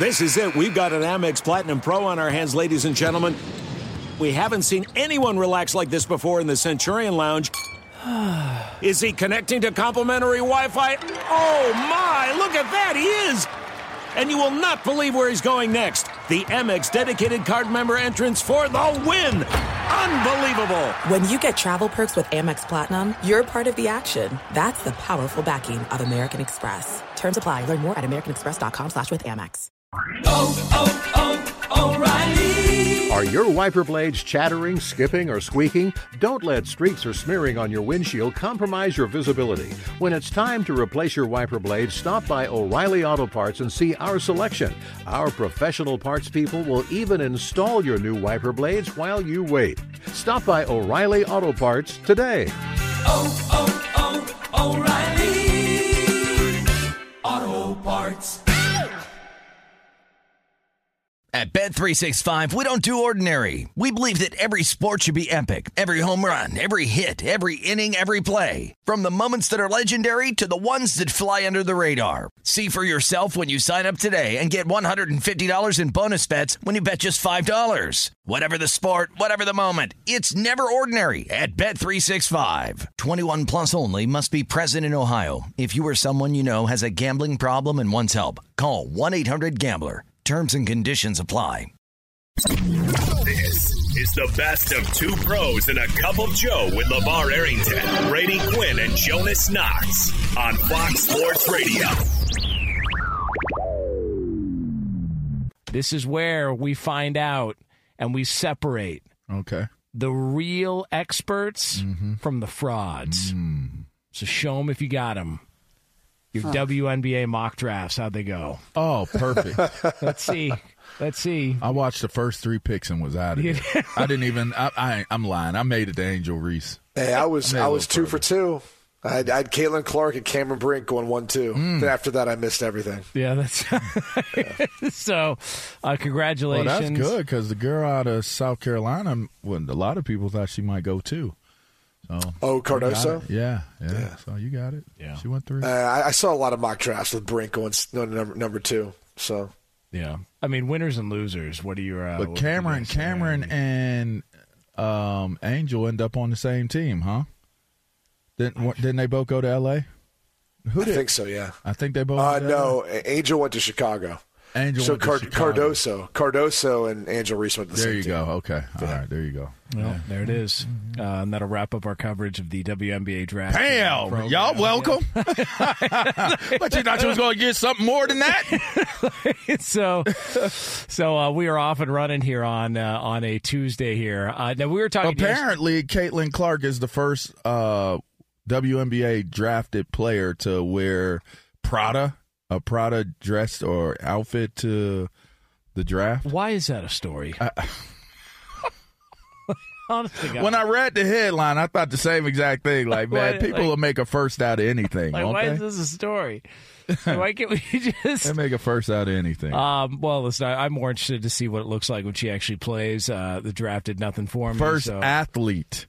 This is it. We've got an Amex Platinum Pro on our hands, ladies and gentlemen. We haven't seen anyone relax like this before in the Centurion Lounge. Is he connecting to complimentary Wi-Fi? Oh, my. Look at that. He is. And you will not believe where he's going next. The Amex dedicated card member entrance for the win. Unbelievable. When you get travel perks with Amex Platinum, you're part of the action. That's the powerful backing of American Express. Terms apply. Learn more at americanexpress.com/withAmex. O'Reilly. Are your wiper blades chattering, skipping, or squeaking? Don't let streaks or smearing on your windshield compromise your visibility. When it's time to replace your wiper blades, stop by O'Reilly Auto Parts and see our selection. Our professional parts people will even install your new wiper blades while you wait. Stop by O'Reilly Auto Parts today. O'Reilly Auto Parts. At Bet365, we don't do ordinary. We believe that every sport should be epic. Every home run, every hit, every inning, every play. From the moments that are legendary to the ones that fly under the radar. See for yourself when you sign up today and get $150 in bonus bets when you bet just $5. Whatever the sport, whatever the moment, it's never ordinary at Bet365. 21 plus only. Must be present in Ohio. If you or someone you know has a gambling problem and wants help, call 1-800-GAMBLER. Terms and conditions apply. This is the best of two pros and a cup of Joe with LeVar Arrington, Brady Quinn, and Jonas Knox on Fox Sports Radio. This is where we find out and we separate the real experts from the frauds. So show them if you got them. Your WNBA mock drafts, how'd they go? Oh, perfect. Let's see. I watched the first 3 picks and was out of it. I didn't even. I'm lying. I made it to Angel Reese. Hey, I was 2 for 2. I had Caitlin Clark and Cameron Brink going 1-2. Then after that, I missed everything. Yeah, that's so. Congratulations. Well, that's good because the girl out of South Carolina, a lot of people thought she might go too. So, Cardoso? Yeah. So you got it. Yeah. She went through. I saw a lot of mock drafts with Brink going number 2. So yeah, I mean winners and losers. What are your? But Cameron and Angel end up on the same team, huh? Didn't they both go to L.A.? I think so. Yeah. I think they both. No, Angel went to Chicago. Cardoso and Angel Reese went to the same team. There you go. Okay. All right. There you go. Well, there it is. And that'll wrap up our coverage of the WNBA draft. Bam! Y'all welcome. But you thought you was going to get something more than that? So we are off and running here on a Tuesday here. Now we were talking. Apparently, Caitlin Clark is the first WNBA drafted player to wear a Prada dress or outfit to the draft. Why is that a story? When I read the headline, I thought the same exact thing. Like, man, people will make a first out of anything. Why is this a story? Why can't we just... They make a first out of anything. Well, listen, I'm more interested to see what it looks like when she actually plays. The draft did nothing for me. First athlete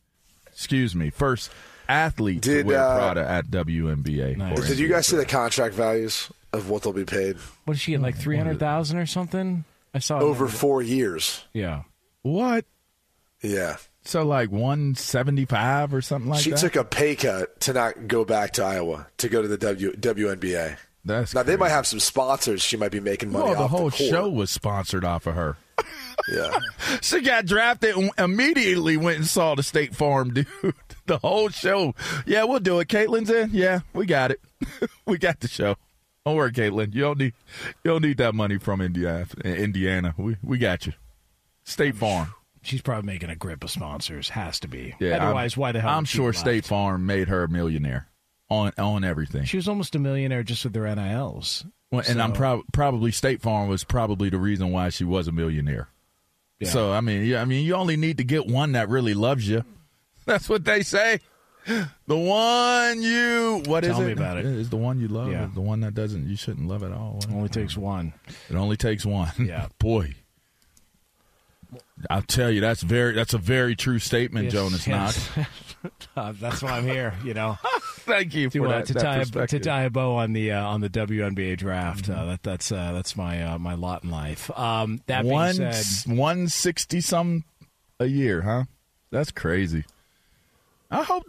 to wear Prada at WNBA. Nice. Did you guys see the contract values of what they'll be paid? What is she in, like $300,000 or something? I saw over 4 years. Yeah. What? Yeah. So like 175 or something like that? She took a pay cut to not go back to Iowa to go to the WNBA. Now, they might have some sponsors. She might be making money off the whole court. show was sponsored off of her. Yeah. She got drafted and immediately went and saw the State Farm dude. The whole show. Yeah, we'll do it. Caitlin's in? Yeah, we got it. We got the show. Don't worry, Caitlin. You don't need that money from Indiana. We got you. State Farm. She's probably making a grip of sponsors. Has to be. Yeah. Otherwise, why the hell? I'm sure State Farm made her a millionaire on everything. She was almost a millionaire just with their NILs. Well, and I'm probably State Farm was probably the reason why she was a millionaire. Yeah. So I mean, you only need to get one that really loves you. That's what they say. The one Tell me about it. Is the one you love. Yeah. The one that doesn't, you shouldn't love at all. It only takes one. It only takes one. Yeah. Boy. I'll tell you, that's a very true statement, Jonas Knox. That's why I'm here, Thank you for that. To tie a bow on the WNBA draft. That's my lot in life. That being said, 160 some a year, huh? That's crazy. I hope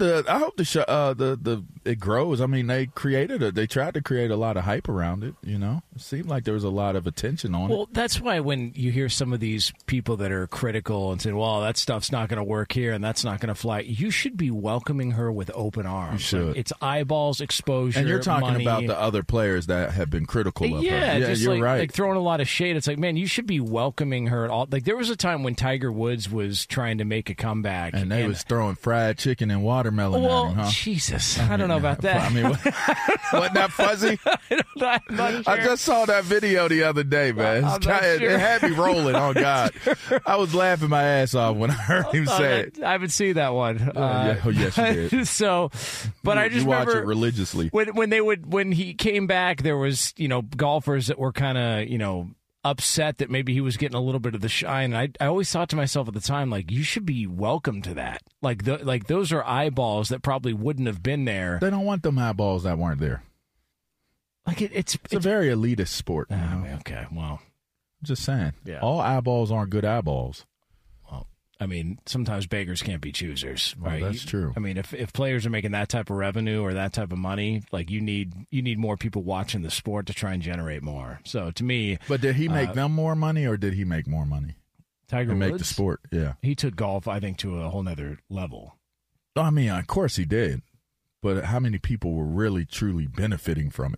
it grows. I mean, they tried to create a lot of hype around it. You know, it seemed like there was a lot of attention on it. Well, that's why when you hear some of these people that are critical and saying, "Well, that stuff's not going to work here and that's not going to fly," you should be welcoming her with open arms. You should. Like, it's eyeballs, exposure, and you're talking money. about the other players that have been critical of her. Yeah, just you're right. Like throwing a lot of shade. It's like, man, you should be welcoming her at all. Like there was a time when Tiger Woods was trying to make a comeback, and they was throwing fried chicken and watermelon at him, huh? Jesus, I don't know about that. I mean, wasn't that fuzzy? I'm not sure. I just saw that video the other day, man. It had me rolling. Oh God, I was laughing my ass off when I heard him say it. I haven't seen that one. Yes, you did. So, but I just watch remember it religiously. When he came back, there was golfers that were kind of upset that maybe he was getting a little bit of the shine. I always thought to myself at the time, like, you should be welcome to that. Like those are eyeballs that probably wouldn't have been there. They don't want them eyeballs that weren't there. Like it's a very elitist sport. Okay, well, I'm just saying. Yeah. All eyeballs aren't good eyeballs. Well, I mean, sometimes beggars can't be choosers, right? Well, that's true. I mean, if players are making that type of revenue or that type of money, like you need more people watching the sport to try and generate more. So to me, but did he make them more money or did he make more money? Tiger Woods make the sport, yeah. He took golf, I think, to a whole nother level. I mean, of course he did, but how many people were really truly benefiting from it?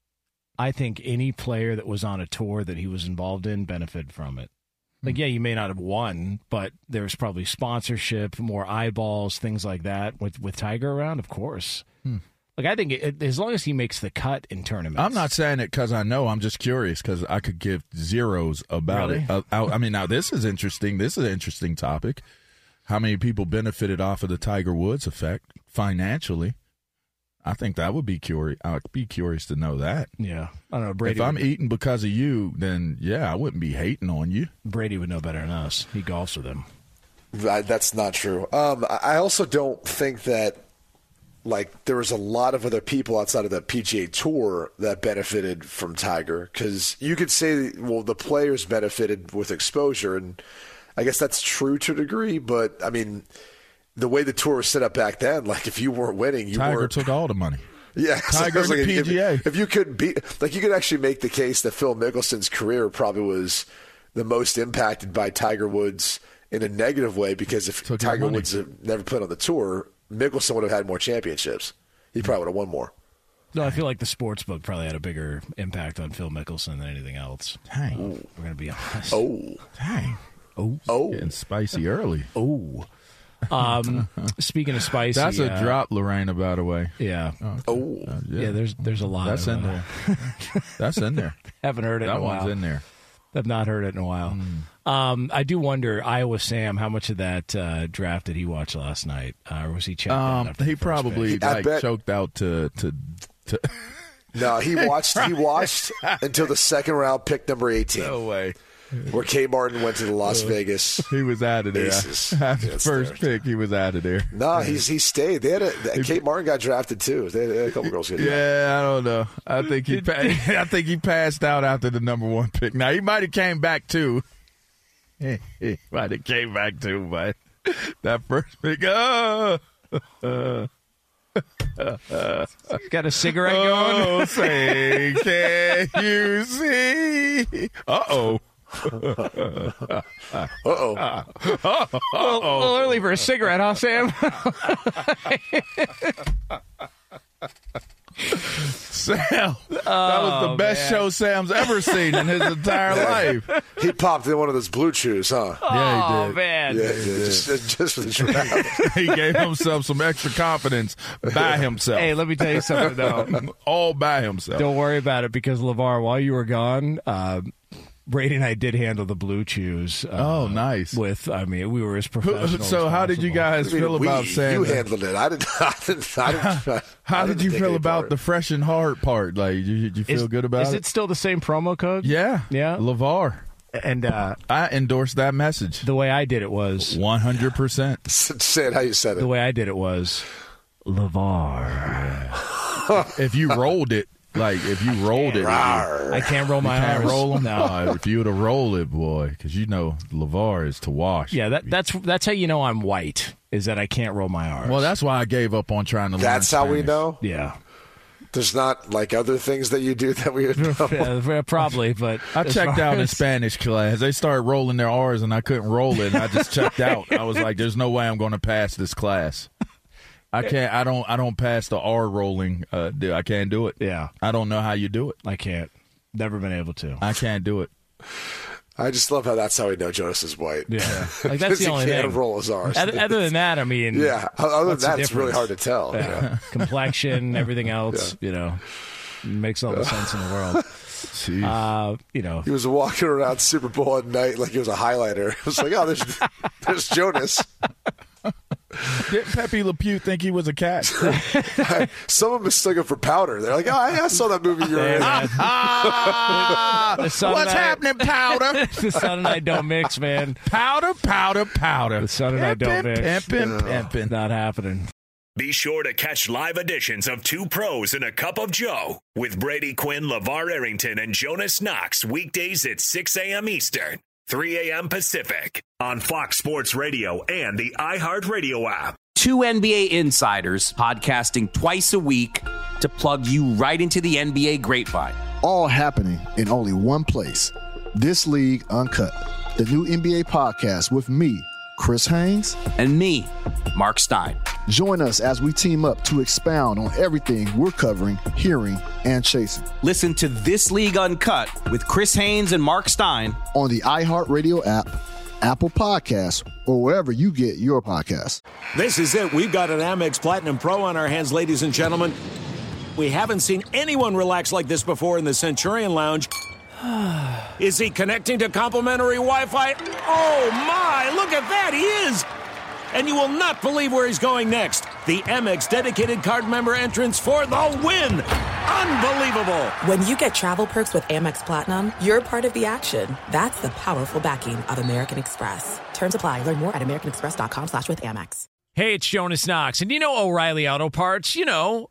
I think any player that was on a tour that he was involved in benefited from it. Like, yeah, you may not have won, but there's probably sponsorship, more eyeballs, things like that. With Tiger around, of course. Like, I think as long as he makes the cut in tournaments. I'm not saying it because I know. I'm just curious because I could give zeros about Really? it. I mean, now this is interesting. This is an interesting topic. How many people benefited off of the Tiger Woods effect financially? I think that would be curious. I'd be curious to know that. Yeah. I don't know. Brady. If I'm eating because of you, then, yeah, I wouldn't be hating on you. Brady would know better than us. He golfs with him. That's not true. I also don't think that, like, there was a lot of other people outside of the PGA Tour that benefited from Tiger. Because you could say, well, the players benefited with exposure, and I guess that's true to a degree. But, I mean, the way the tour was set up back then, like, if you weren't winning, Tiger took all the money. Yeah, Tiger so and the PGA. If you could beat, like, you could actually make the case that Phil Mickelson's career probably was the most impacted by Tiger Woods in a negative way, because if Tiger Woods had never played on the tour, Mickelson would have had more championships. He probably would have won more. No, I feel like the sports book probably had a bigger impact on Phil Mickelson than anything else. Dang. We're going to be honest. Dang. Oh. Getting spicy early. Speaking of spicy, that's a drop, Lorena, by the way. Yeah. Yeah. There's a lot. That's in there. That's in there. Haven't heard it in a while. That one's in there. I've not heard it in a while. I do wonder, Iowa Sam, how much of that draft did he watch last night? Or was he checked out? He probably choked out to No, he watched until the second round, pick number 18. No way. Where Kate Martin went to the Las Vegas. He was out of there. After first pick, he was out of there. No, he stayed. They had Kate Martin got drafted too. They had a couple girls get drafted. Yeah, I don't know. I think he passed out after the number one pick. Now he might have came back too. He might have came back too, but that first pick. Got a cigarette going? Oh, say, can you see? Uh-oh. Uh-oh. A little early for a cigarette, huh, Sam? Sam, that was the best show Sam's ever seen in his entire life. He popped in one of those blue chews, huh? Yeah, he did. Man. Yeah, just for the draft. He gave himself some extra confidence by himself. Hey, let me tell you something, though. All by himself. Don't worry about it, because, LeVar, while you were gone, Brady and I did handle the blue chews. Oh, nice. We were as professional. So how did you guys feel about Sam? You handled it. I didn't. How did you feel about the fresh and hard part? Like, did you feel good about it? Is it still the same promo code? Yeah. Yeah. LeVar. And I endorsed that message. The way I did it was 100%. Say it how you said it. The way I did it was LeVar. If you rolled it, I can't roll my arms. Roll them? No. If you were to roll it, boy, because LeVar is to wash. Yeah, that's how you know I'm white, is that I can't roll my arms. Well, that's why I gave up on trying to learn That's how we Spanish. know? Yeah. There's not like other things that you do that we would know. Yeah, probably, but I checked out in Spanish class. They started rolling their R's and I couldn't roll it, and I just checked out. I was like, there's no way I'm going to pass this class. I can't. I don't pass the R rolling. I can't do it. Yeah. I don't know how you do it. I can't. Never been able to. I can't do it. I just love how that's how we know Jonas is white. Yeah. Like, that's the only he can't thing. roll his R's. Other than that, I mean. Yeah. Other what's than the that, it's really hard difference? to tell. Yeah. Complexion, everything else, makes all the sense in the world. He was walking around Super Bowl at night like he was a highlighter. It was like, oh, there's Jonas. Did Pepe Le Pew think he was a cat? Someone mistook him for Powder. They're like, oh, I saw that movie you were in. What's happening, Powder? The son and I don't mix, man. Powder. The son and I don't mix. Pimpin'. Not happening. Be sure to catch live editions of Two Pros and a Cup of Joe with Brady Quinn, LeVar Arrington, and Jonas Knox weekdays at 6 a.m. Eastern, 3 a.m. Pacific on Fox Sports Radio and the iHeartRadio app. Two NBA insiders podcasting twice a week to plug you right into the NBA grapevine. All happening in only one place. This League Uncut, the new NBA podcast with me, Chris Haynes, and me, Mark Stein. Join us as we team up to expound on everything we're covering, hearing, and chasing. Listen to This League Uncut with Chris Haynes and Mark Stein on the iHeartRadio app, Apple Podcasts, or wherever you get your podcasts. This is it. We've got an Amex Platinum Pro on our hands, ladies and gentlemen. We haven't seen anyone relax like this before in the Centurion Lounge. Is he connecting to complimentary Wi-Fi? Oh, my! Look at that! He is! And you will not believe where he's going next. The Amex dedicated card member entrance for the win! Unbelievable! When you get travel perks with Amex Platinum, you're part of the action. That's the powerful backing of American Express. Terms apply. Learn more at americanexpress.com/withAmex. Hey, it's Jonas Knox, and you know O'Reilly Auto Parts. You know,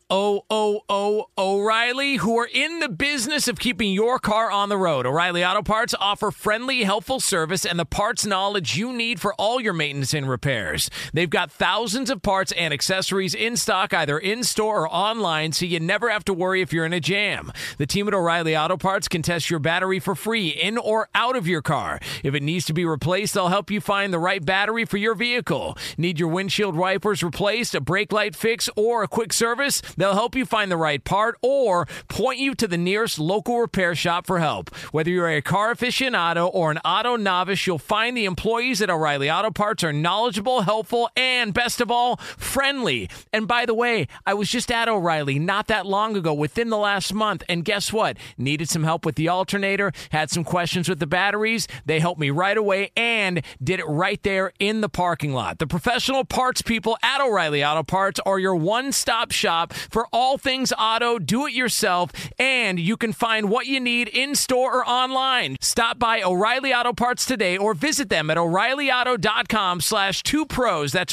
O'Reilly, who are in the business of keeping your car on the road. O'Reilly Auto Parts offer friendly, helpful service and the parts knowledge you need for all your maintenance and repairs. They've got thousands of parts and accessories in stock, either in-store or online, so you never have to worry if you're in a jam. The team at O'Reilly Auto Parts can test your battery for free, in or out of your car. If it needs to be replaced, they'll help you find the right battery for your vehicle. Need your windshield wipers replaced, a brake light fix, or a quick service? They'll help you find the right part or point you to the nearest local repair shop for help. Whether you're a car aficionado or an auto novice, you'll find the employees at O'Reilly Auto Parts are knowledgeable, helpful, and best of all, friendly. And by the way, I was just at O'Reilly not that long ago, within the last month, and guess what? Needed some help with the alternator, had some questions with the batteries. They helped me right away and did it right there in the parking lot. The professional parts people at O'Reilly Auto Parts are your one-stop shop for all things auto, do-it-yourself, and you can find what you need in-store or online. Stop by O'Reilly Auto Parts today or visit them at O'ReillyAuto.com/2pros. That's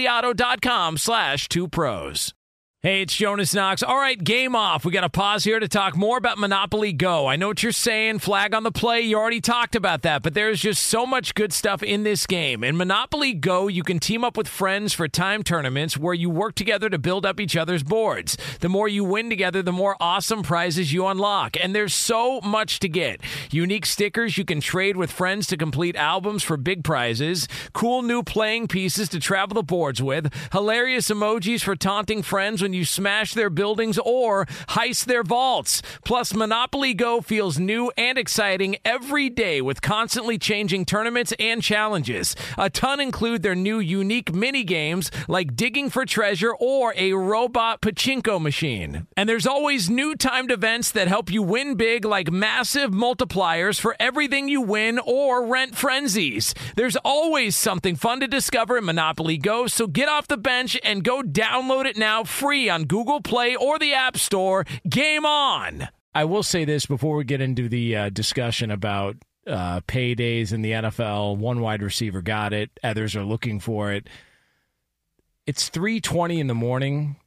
O'ReillyAuto.com/2pros. Hey, it's Jonas Knox. All right, game off. We got to pause here to talk more about Monopoly Go. I know what you're saying, flag on the play. You already talked about that, but there's just so much good stuff in this game. In Monopoly Go, you can team up with friends for time tournaments where you work together to build up each other's boards. The more you win together, the more awesome prizes you unlock. And there's so much to get. Unique stickers you can trade with friends to complete albums for big prizes. Cool new playing pieces to travel the boards with. Hilarious emojis for taunting friends when you smash their buildings or heist their vaults. Plus, Monopoly Go feels new and exciting every day with constantly changing tournaments and challenges. A ton include their new unique mini games like digging for treasure or a robot pachinko machine. And there's always new timed events that help you win big, like massive multipliers for everything you win or rent frenzies. There's always something fun to discover in Monopoly Go, so get off the bench and go download it now free on Google Play or the App Store. Game on! I will say this before we get into the discussion about paydays in the NFL. One wide receiver got it. Others are looking for it. It's 3:20 in the morning,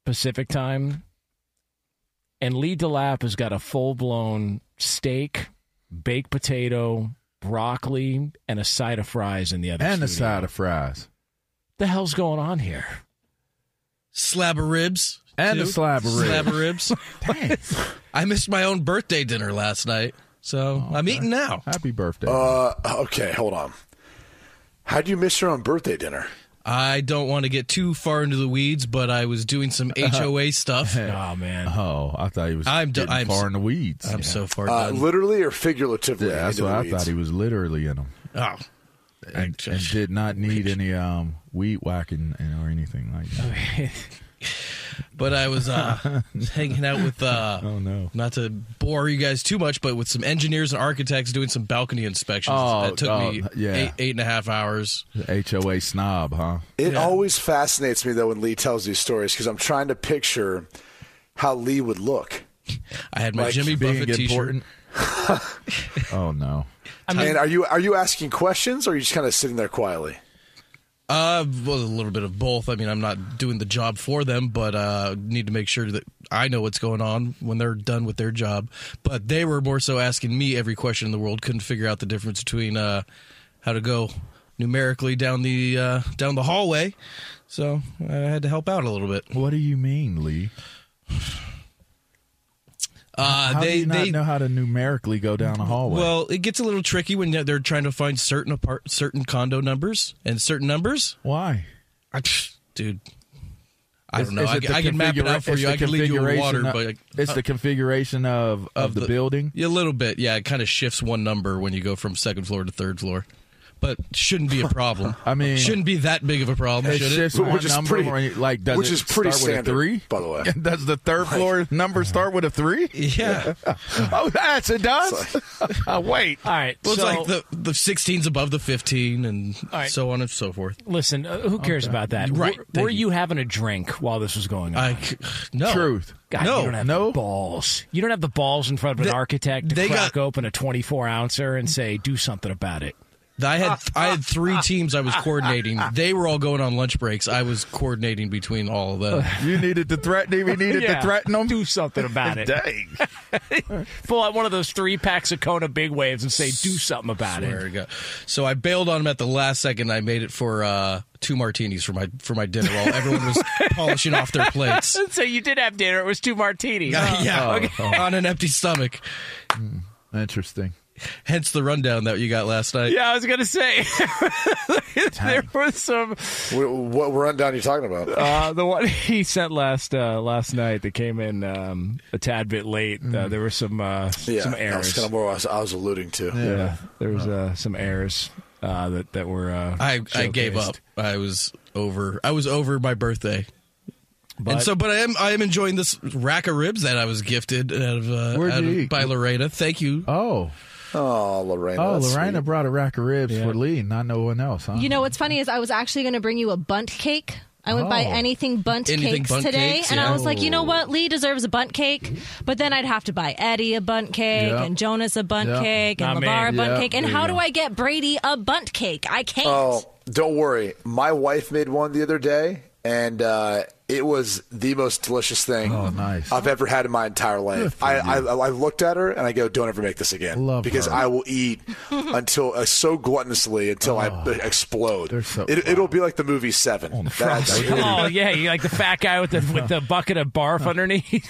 Pacific time, and Lee DeLapp has got a full-blown steak, baked potato, broccoli, and a side of fries in the other And studio. a side of fries. The hell's going on here? Slab of ribs. And too. a slab of ribs. Slab of ribs. Dang. I missed my own birthday dinner last night, so I'm eating now. Happy birthday. Okay, hold on. How'd you miss your own birthday dinner? I don't want to get too far into the weeds, but I was doing some HOA stuff. Oh, man. Oh, I thought he was I'm far in the weeds. I'm so far done. Literally or figuratively? Yeah, that's into what the I weeds? thought he was literally in them. Oh. And did not need any weed whacking or anything like that. But I was hanging out with, oh no, not to bore you guys too much, but with some engineers and architects doing some balcony inspections. That took me 8.5 hours. HOA snob, huh? It always fascinates me, though, when Lee tells these stories, because I'm trying to picture how Lee would look. I had my Jimmy Buffett T-shirt. Oh, no. And are you asking questions, or are you just kind of sitting there quietly? Well, a little bit of both. I mean, I'm not doing the job for them, but need to make sure that I know what's going on when they're done with their job. But they were more so asking me every question in the world. Couldn't figure out the difference between how to go numerically down the hallway. So I had to help out a little bit. What do you mean, Lee? How do you not know how to numerically go down a hallway? Well, it gets a little tricky when they're trying to find certain condo numbers and certain numbers. Why? Dude, I don't know. I can map it out for you. I can leave you with water. But it's the configuration of the building? Yeah, a little bit. Yeah, it kind of shifts one number when you go from second floor to third floor. But shouldn't be a problem. I mean, shouldn't be that big of a problem, should it? Which is pretty, does which it is pretty start standard, with a 3? by the way. Does the third floor number start with a 3? Yeah. Oh, yes, it does. Wait. All right. Well, so, it's like the 16's above the 15, and so on and so forth. Listen, who cares about that? Right. Were you having a drink while this was going on? No. Truth. God, No. you don't have the balls. You don't have the balls in front of an architect to crack open a 24-ouncer and say, do something about it. I had 3 teams I was coordinating. They were all going on lunch breaks. I was coordinating between all of them. You needed to threaten him. You needed to threaten him. Do something about it. Dang. Pull out one of those 3-packs of Kona Big Waves and say, do something about it. So I bailed on him at the last second. I made it for 2 martinis for my dinner while everyone was polishing off their plates. So you did have dinner. It was 2 martinis. On an empty stomach. Interesting. Hence the rundown that you got last night. Yeah, I was going to say. There was some... What rundown are you talking about? The one he sent last night that came in a tad bit late. There were some errors. That's kind of what I was alluding to. Yeah, there was some errors that were I gave up. I was over my birthday. But I am enjoying this rack of ribs that I was gifted by Lorena. Thank you. Oh, Lorena. Oh, Lorena brought a rack of ribs for Lee, not no one else, huh? You know what's funny is I was actually going to bring you a bunt cake. I went by Anything Bunt Cakes today, and I was like, you know what? Lee deserves a bunt cake, but then I'd have to buy Eddie a bunt cake, and Jonas a bunt cake, and LeVar a bunt cake. And how do I get Brady a bunt cake? I can't. Oh, don't worry. My wife made one the other day, and it was the most delicious thing I've ever had in my entire life. I looked at her and I go, don't ever make this again. Because I will eat until so gluttonously until I explode. It'll be like the movie Seven. Oh, yeah. You're like the fat guy with the bucket of barf underneath.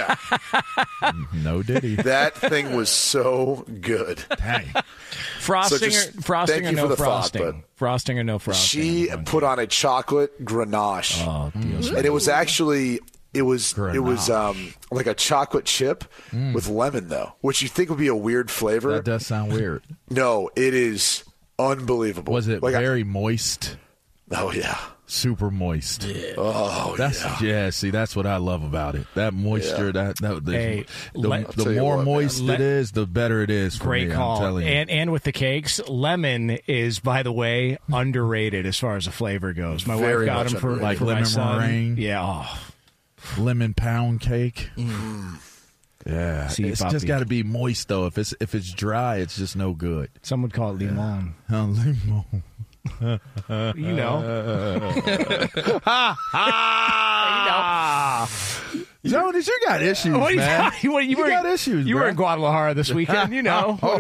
No diddy. That thing was so good. Dang. Frosting or no frosting? Thought, frosting or no frosting? She put on a chocolate ganache. Oh, and it was actually like a chocolate chip with lemon though, which you think would be a weird flavor. That does sound weird. No, it is unbelievable. Was it very moist? Oh yeah. Super moist. Yeah. Oh, yeah. See, that's what I love about it. That moisture. The more moist it is, the better it is for Great me. call. I'm telling you. And with the cakes, lemon is, by the way, underrated as far as the flavor goes. My wife got them for like for lemon my son. meringue. Yeah. Lemon pound cake. Yeah, See, it's just got to be moist though. If it's dry, it's just no good. Some would call it limon. Limon. You know. Jonas, you got issues, man. You got issues. You were in Guadalajara this weekend. You know. You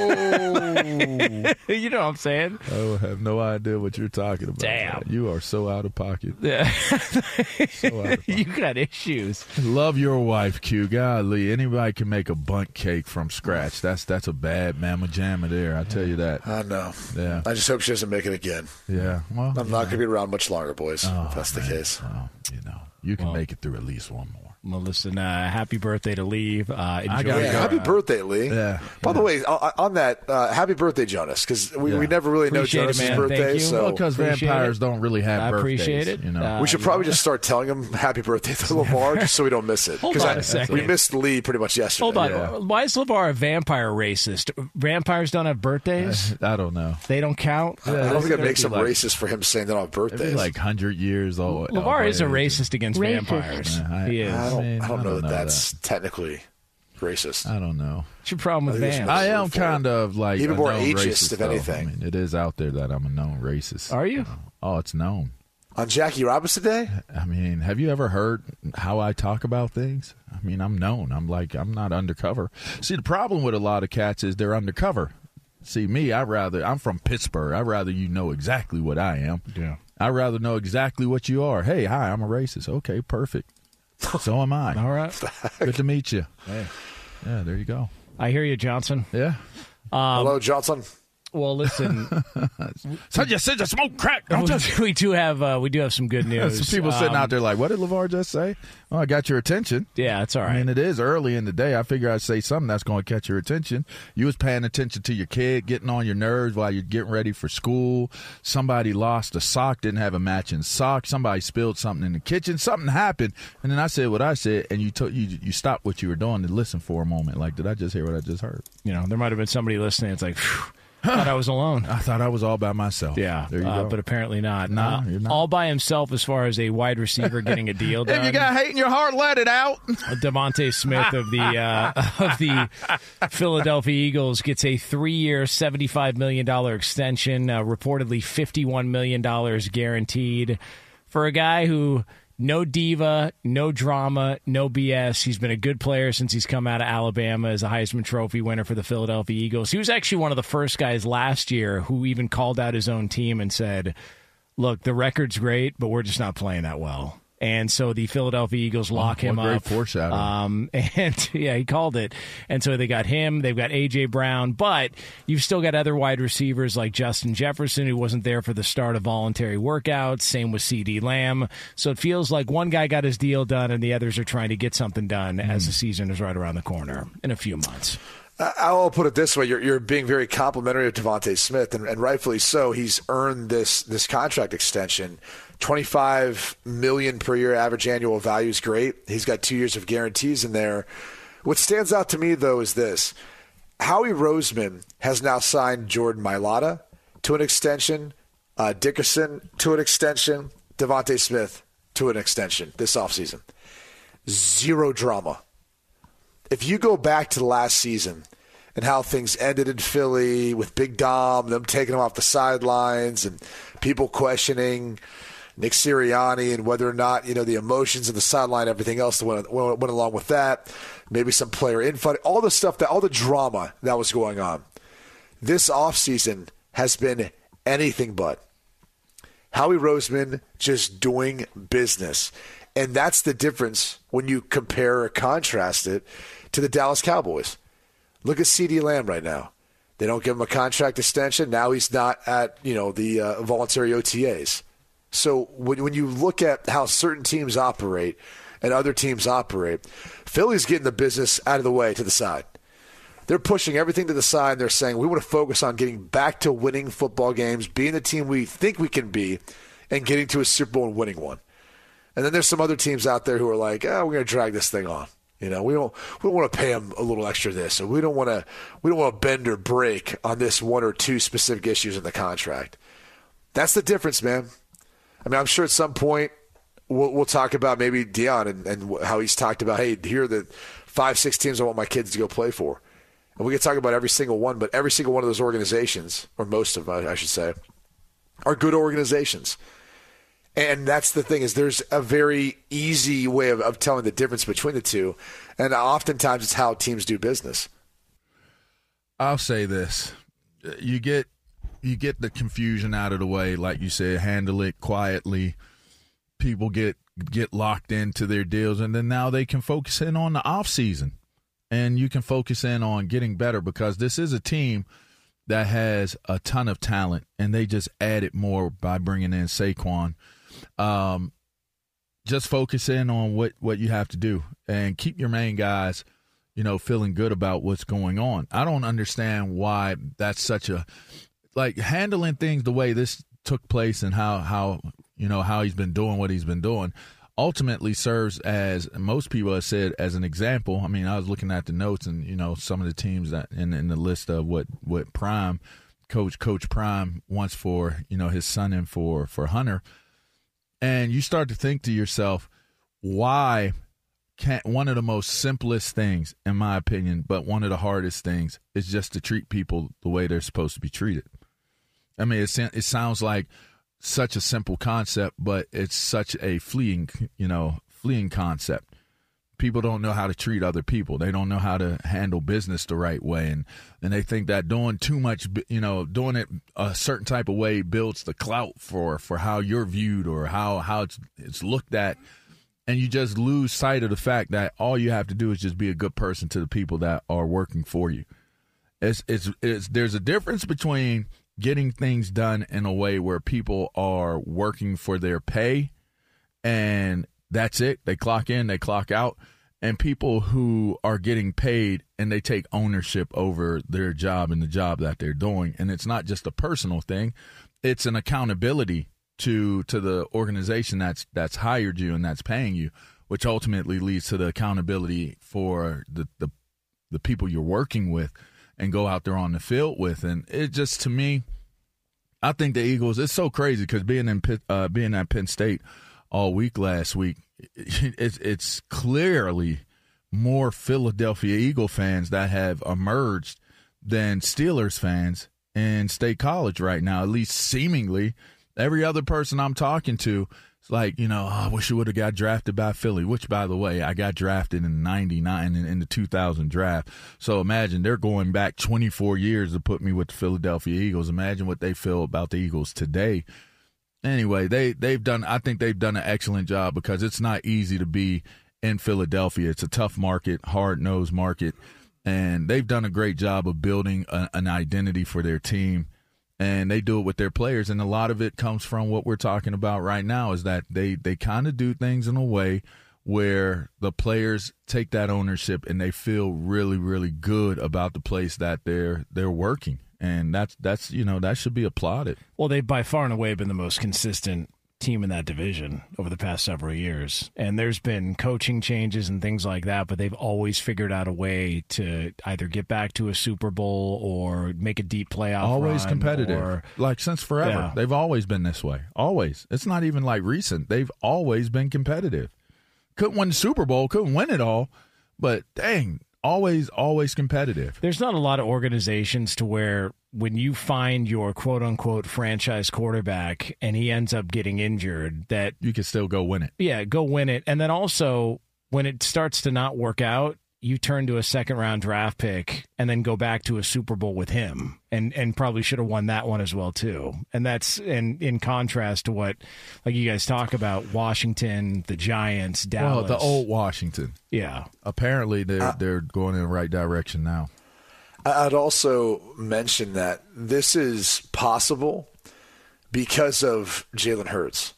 know what I'm saying? I have no idea what you're talking about. Damn. Man. You are so out of pocket. Yeah. So out of pocket. You got issues. Love your wife, Q. Golly, anybody can make a bundt cake from scratch. That's a bad mamma jamma there. I tell you that. I know. Yeah. I just hope she doesn't make it again. Yeah. Well, I'm not going to be around much longer, boys. If that's the case. Well, you can make it through at least one more. Well, listen, happy birthday to Lee. Happy birthday, Lee. Yeah. By the way, on that, happy birthday, Jonas, because we never really appreciate know Jonas' it, birthday. So because vampires don't really have birthdays. I appreciate it. You know? We should probably just start telling him happy birthday to LeVar just so we don't miss it. Hold on a second. We missed Lee pretty much yesterday. Hold on. Why is LeVar a vampire racist? Vampires don't have birthdays? I don't know. They don't count? I don't think it makes him racist for him saying they don't have birthdays. Like 100 years old. LeVar is a racist against vampires. He is. I don't know that's technically racist. I don't know. What's your problem with vamps? I am kind of like even more ageist, racist, if anything. I mean, it is out there that I'm a known racist. Are you? Oh, it's known. On Jackie Robinson Day? I mean, have you ever heard how I talk about things? I mean, I'm known. I'm not undercover. See, the problem with a lot of cats is they're undercover. See, me, I'm from Pittsburgh. I'd rather you know exactly what I am. Yeah. I'd rather know exactly what you are. Hey, hi, I'm a racist. Okay, perfect. So am I. All right. Good to meet you. Hey. Yeah, there you go. I hear you, Johnson. Yeah. Hello, Johnson. Well, listen. So you said you smoke crack. We do have some good news. Some people sitting out there like, what did LeVar just say? Well, I got your attention. Yeah, it's all right. I mean, it is early in the day. I figure I'd say something that's going to catch your attention. You was paying attention to your kid, getting on your nerves while you're getting ready for school. Somebody lost a sock, didn't have a matching sock. Somebody spilled something in the kitchen. Something happened, and then I said what I said, and you stopped what you were doing to listen for a moment. Like, did I just hear what I just heard? You know, there might have been somebody listening. It's like, phew. I thought I was alone. I thought I was all by myself. Yeah, there you go. But apparently not. No, you're not. All by himself as far as a wide receiver getting a deal done. If you got hate in your heart, let it out. Devontae Smith of the Philadelphia Eagles gets a 3-year, $75 million extension, reportedly $51 million guaranteed for a guy who... No diva, no drama, no BS. He's been a good player since he's come out of Alabama as a Heisman Trophy winner for the Philadelphia Eagles. He was actually one of the first guys last year who even called out his own team and said, look, the record's great, but we're just not playing that well. And so the Philadelphia Eagles lock him up. Great foreshadowing. And yeah, he called it. And so they got him. They've got A.J. Brown. But you've still got other wide receivers like Justin Jefferson, who wasn't there for the start of voluntary workouts. Same with C.D. Lamb. So it feels like one guy got his deal done and the others are trying to get something done as the season is right around the corner in a few months. I'll put it this way. You're being very complimentary of Devontae Smith, and rightfully so. He's earned this contract extension. $25 million per year average annual value is great. He's got 2 years of guarantees in there. What stands out to me, though, is this. Howie Roseman has now signed Jordan Mailata to an extension, Dickerson to an extension, Devontae Smith to an extension this offseason. Zero drama. If you go back to last season and how things ended in Philly with Big Dom, them taking him off the sidelines and people questioning Nick Sirianni and whether or not, the emotions of the sideline, everything else that went along with that, maybe some player infighting, all the stuff, all the drama that was going on. This offseason has been anything but. Howie Roseman just doing business. And that's the difference when you compare or contrast it to the Dallas Cowboys. Look at C.D. Lamb right now. They don't give him a contract extension. Now he's not at the voluntary OTAs. So when you look at how certain teams operate and other teams operate, Philly's getting the business out of the way to the side. They're pushing everything to the side. They're saying we want to focus on getting back to winning football games, being the team we think we can be, and getting to a Super Bowl and winning one. And then there's some other teams out there who are like, we're going to drag this thing on. We don't want to pay them a little extra this, or we don't want to bend or break on this one or two specific issues in the contract. That's the difference, man. I mean, I'm sure at some point we'll talk about maybe Deion and how he's talked about, hey, here are the 5-6 teams I want my kids to go play for. And we can talk about every single one, but every single one of those organizations, or most of them, I should say, are good organizations. And that's the thing, is there's a very easy way of telling the difference between the two. And oftentimes it's how teams do business. I'll say this. You get the confusion out of the way, like you said, handle it quietly. People get locked into their deals, and then now they can focus in on the off season. And you can focus in on getting better, because this is a team that has a ton of talent, and they just added more by bringing in Saquon. Just focus in on what you have to do and keep your main guys, feeling good about what's going on. I don't understand why that's such a handling things the way this took place and how he's been doing what he's been doing ultimately serves, as most people have said, as an example. I mean, I was looking at the notes and, some of the teams that in the list of what Prime, Coach Prime wants for, his son and for Hunter. And you start to think to yourself, why can't one of the most simplest things, in my opinion, but one of the hardest things is just to treat people the way they're supposed to be treated. I mean, it sounds like such a simple concept, but it's such a fleeing concept. People don't know how to treat other people. They don't know how to handle business the right way. And they think that doing too much, doing it a certain type of way builds the clout for how you're viewed or how it's looked at. And you just lose sight of the fact that all you have to do is just be a good person to the people that are working for you. There's a difference between getting things done in a way where people are working for their pay and that's it. They clock in, they clock out. And people who are getting paid and they take ownership over their job and the job that they're doing. And it's not just a personal thing. It's an accountability to the organization that's hired you and that's paying you, which ultimately leads to the accountability for the people you're working with and go out there on the field with. And it just, to me, I think the Eagles, it's so crazy because being at Penn State all week last week, it's clearly more Philadelphia Eagle fans that have emerged than Steelers fans in State College right now, at least seemingly. Every other person I'm talking to, it's like, I wish you would have got drafted by Philly, which, by the way, I got drafted in 99 in the 2000 draft. So imagine they're going back 24 years to put me with the Philadelphia Eagles. Imagine what they feel about the Eagles today. Anyway, I think they've done an excellent job because it's not easy to be in Philadelphia. It's a tough market, hard-nosed market, and they've done a great job of building an identity for their team. And they do it with their players, and a lot of it comes from what we're talking about right now is that they kind of do things in a way where the players take that ownership and they feel really, really good about the place that they're working. And that's that should be applauded. Well, they've by far and away been the most consistent team in that division over the past several years. And there's been coaching changes and things like that, but they've always figured out a way to either get back to a Super Bowl or make a deep playoff always run. Competitive. Like since forever. Yeah. They've always been this way. Always. It's not even like recent. They've always been competitive. Couldn't win the Super Bowl, couldn't win it all, but dang, always competitive. There's not a lot of organizations to where when you find your quote-unquote franchise quarterback and he ends up getting injured, that you can still go win it. Yeah, go win it. And then also, when it starts to not work out, you turn to a second-round draft pick and then go back to a Super Bowl with him and probably should have won that one as well, too. And that's in contrast to what, like you guys talk about, Washington, the Giants, Dallas. Well, the old Washington. Yeah. Apparently, they're going in the right direction now. I'd also mention that this is possible because of Jalen Hurts.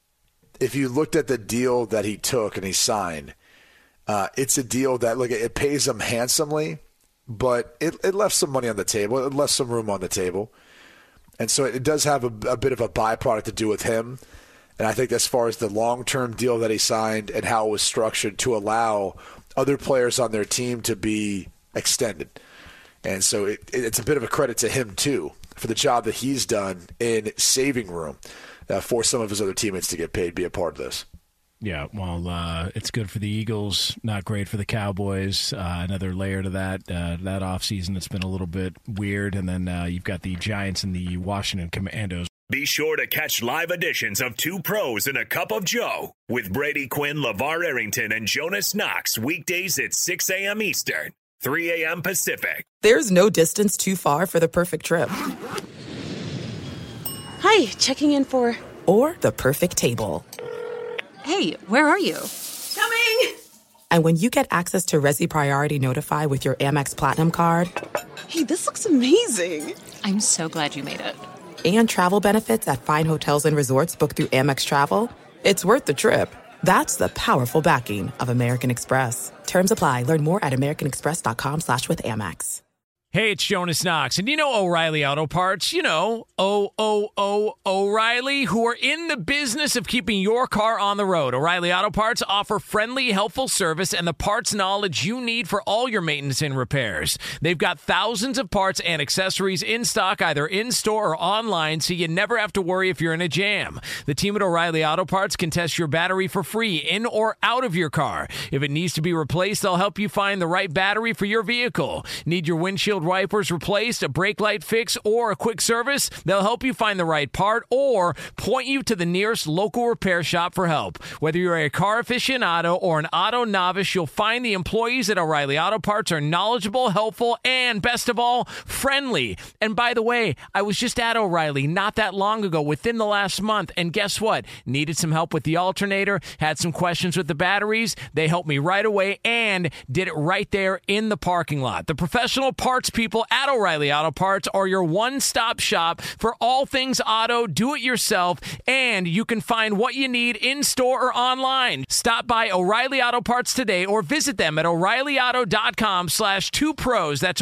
If you looked at the deal that he took and he signed, it's a deal that, look, it pays him handsomely, but it left some money on the table. It left some room on the table. And so it does have a bit of a byproduct to do with him. And I think as far as the long-term deal that he signed and how it was structured to allow other players on their team to be extended. And so it's a bit of a credit to him, too, for the job that he's done in saving room for some of his other teammates to get paid, be a part of this. Yeah, well, it's good for the Eagles, not great for the Cowboys. Another layer to that offseason that's been a little bit weird. And then you've got the Giants and the Washington Commandos. Be sure to catch live editions of Two Pros and a Cup of Joe with Brady Quinn, LeVar Arrington, and Jonas Knox weekdays at 6 a.m. Eastern, 3 a.m. Pacific. There's no distance too far for the perfect trip. Hi, checking in for... Or the perfect table. Hey, where are you? Coming! And when you get access to Resi Priority Notify with your Amex Platinum card... Hey, this looks amazing. I'm so glad you made it. And travel benefits at fine hotels and resorts booked through Amex Travel, it's worth the trip. That's the powerful backing of American Express. Terms apply. Learn more at americanexpress.com/withAmex. Hey, it's Jonas Knox, and you know O'Reilly Auto Parts. You know, O'Reilly, who are in the business of keeping your car on the road. O'Reilly Auto Parts offer friendly, helpful service and the parts knowledge you need for all your maintenance and repairs. They've got thousands of parts and accessories in stock, either in-store or online, so you never have to worry if you're in a jam. The team at O'Reilly Auto Parts can test your battery for free in or out of your car. If it needs to be replaced, they'll help you find the right battery for your vehicle. Need your windshield wipers replaced, a brake light fix, or a quick service? They'll help you find the right part or point you to the nearest local repair shop for help. Whether you're a car aficionado or an auto novice, you'll find the employees at O'Reilly Auto Parts are knowledgeable, helpful, and best of all, friendly. And by the way, I was just at O'Reilly not that long ago, within the last month, and guess what? Needed some help with the alternator, had some questions with the batteries. They helped me right away and did it right there in the parking lot. The professional parts people at O'Reilly Auto Parts are your one-stop shop for all things auto, do-it-yourself, and you can find what you need in-store or online. Stop by O'Reilly Auto Parts today or visit them at O'ReillyAuto.com/2pros. That's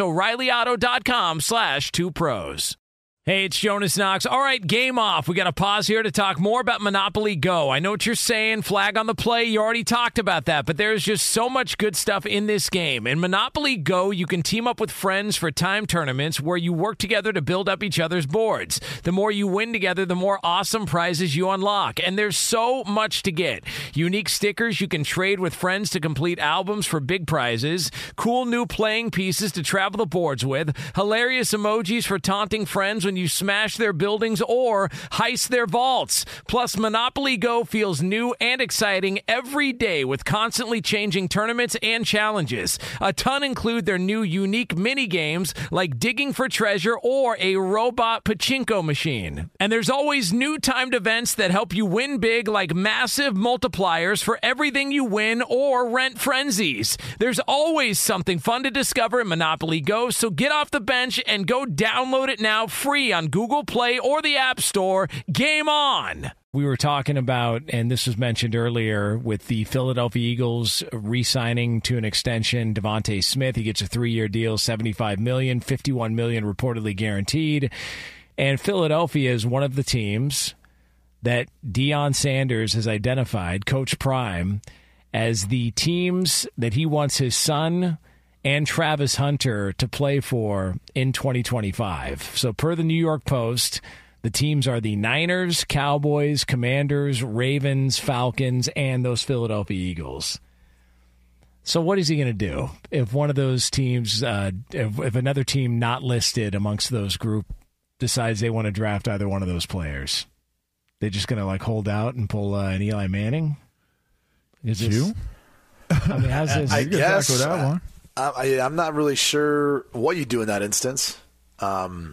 O'ReillyAuto.com/2pros. Hey, it's Jonas Knox. All right, game off. We got to pause here to talk more about Monopoly Go. I know what you're saying, flag on the play. You already talked about that, but there's just so much good stuff in this game. In Monopoly Go, you can team up with friends for time tournaments where you work together to build up each other's boards. The more you win together, the more awesome prizes you unlock, and there's so much to get. Unique stickers you can trade with friends to complete albums for big prizes, cool new playing pieces to travel the boards with, hilarious emojis for taunting friends when you smash their buildings or heist their vaults. Plus, Monopoly Go feels new and exciting every day with constantly changing tournaments and challenges. A ton include their new unique mini games like digging for treasure or a robot pachinko machine. And there's always new timed events that help you win big, like massive multipliers for everything you win or rent frenzies. There's always something fun to discover in Monopoly Go, so get off the bench and go download it now free on Google Play or the App Store. Game on! We were talking about, and this was mentioned earlier, with the Philadelphia Eagles re-signing to an extension Devontae Smith. He gets a 3-year deal, $75 million, $51 million reportedly guaranteed. And Philadelphia is one of the teams that Deion Sanders has identified, Coach Prime, as the teams that he wants his son and Travis Hunter to play for in 2025. So per the New York Post, the teams are the Niners, Cowboys, Commanders, Ravens, Falcons, and those Philadelphia Eagles. So what is he going to do if one of those teams, if another team not listed amongst those group decides they want to draft either one of those players? They're just going to like hold out and pull an Eli Manning? Is this, you? I mean, how's this? I guess with that one. I'm not really sure what you do in that instance. I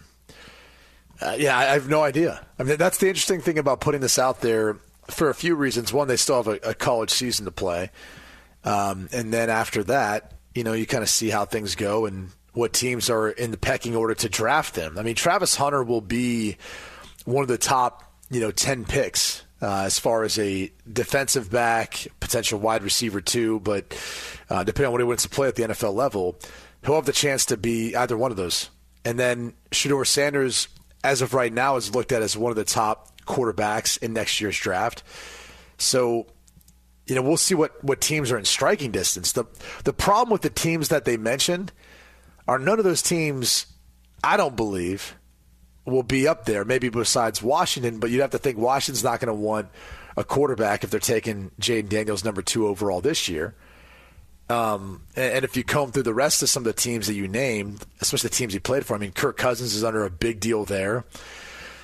have no idea. I mean, that's the interesting thing about putting this out there for a few reasons. One, they still have a college season to play. And then after that, you kind of see how things go and what teams are in the pecking order to draft them. I mean, Travis Hunter will be one of the top, 10 picks as far as a defensive back, potential wide receiver too, but depending on what he wants to play at the NFL level, he'll have the chance to be either one of those. And then Shedeur Sanders, as of right now, is looked at as one of the top quarterbacks in next year's draft. So, we'll see what teams are in striking distance. The problem with the teams that they mentioned are none of those teams, I don't believe, will be up there, maybe besides Washington, but you'd have to think Washington's not going to want a quarterback if they're taking Jaden Daniels number 2 overall this year. And if you comb through the rest of some of the teams that you named, especially the teams he played for, I mean, Kirk Cousins is under a big deal there.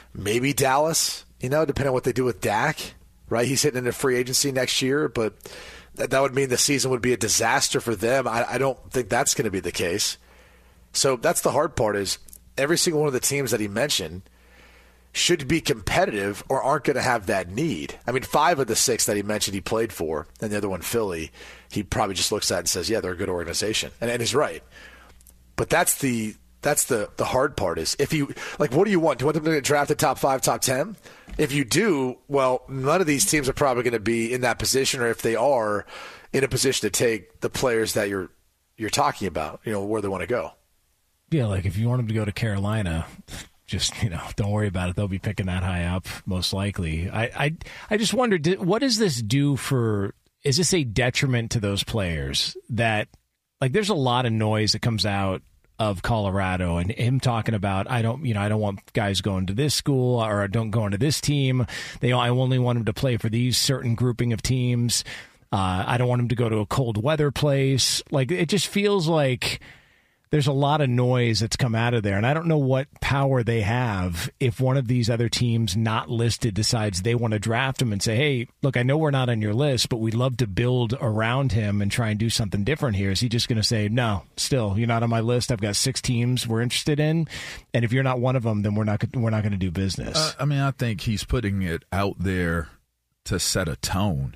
maybe Dallas, depending on what they do with Dak, right? He's hitting into free agency next year, but that would mean the season would be a disaster for them. I don't think that's going to be the case. So that's the hard part is every single one of the teams that he mentioned should be competitive or aren't going to have that need. I mean, 5 of the 6 that he mentioned he played for, and the other one, Philly, he probably just looks at and says, yeah, they're a good organization. And he's right. But that's the hard part is if you – like, what do you want? Do you want them to get drafted top 5, top 10? If you do, well, none of these teams are probably going to be in that position, or if they are in a position to take the players that you're talking about, where they want to go. Yeah, like if you want them to go to Carolina – just, don't worry about it. They'll be picking that high up, most likely. I just wondered, what does this do for – is this a detriment to those players that – like there's a lot of noise that comes out of Colorado and him talking about, I don't want guys going to this school or I don't go into this team. I only want them to play for these certain grouping of teams. I don't want them to go to a cold weather place. Like it just feels like – there's a lot of noise that's come out of there, and I don't know what power they have if one of these other teams not listed decides they want to draft him and say, hey, look, I know we're not on your list, but we'd love to build around him and try and do something different here. Is he just going to say, no, still, you're not on my list. I've got 6 teams we're interested in, and if you're not one of them, then we're not going to do business. I think he's putting it out there to set a tone.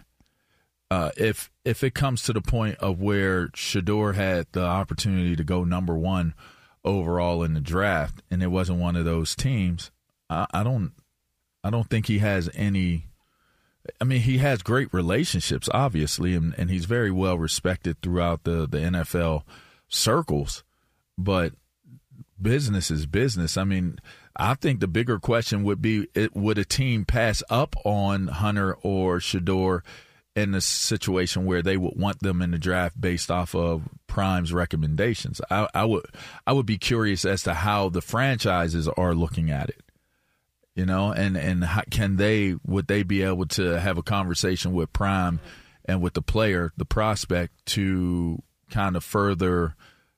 If it comes to the point of where Shedeur had the opportunity to go number 1 overall in the draft, and it wasn't one of those teams, I don't think he has any. I mean, he has great relationships, obviously, and he's very well respected throughout the NFL circles. But business is business. I mean, I think the bigger question would be: would a team pass up on Hunter or Shedeur in a situation where they would want them in the draft based off of Prime's recommendations? I would be curious as to how the franchises are looking at it, and how, would they be able to have a conversation with Prime and with the player, the prospect, to kind of further,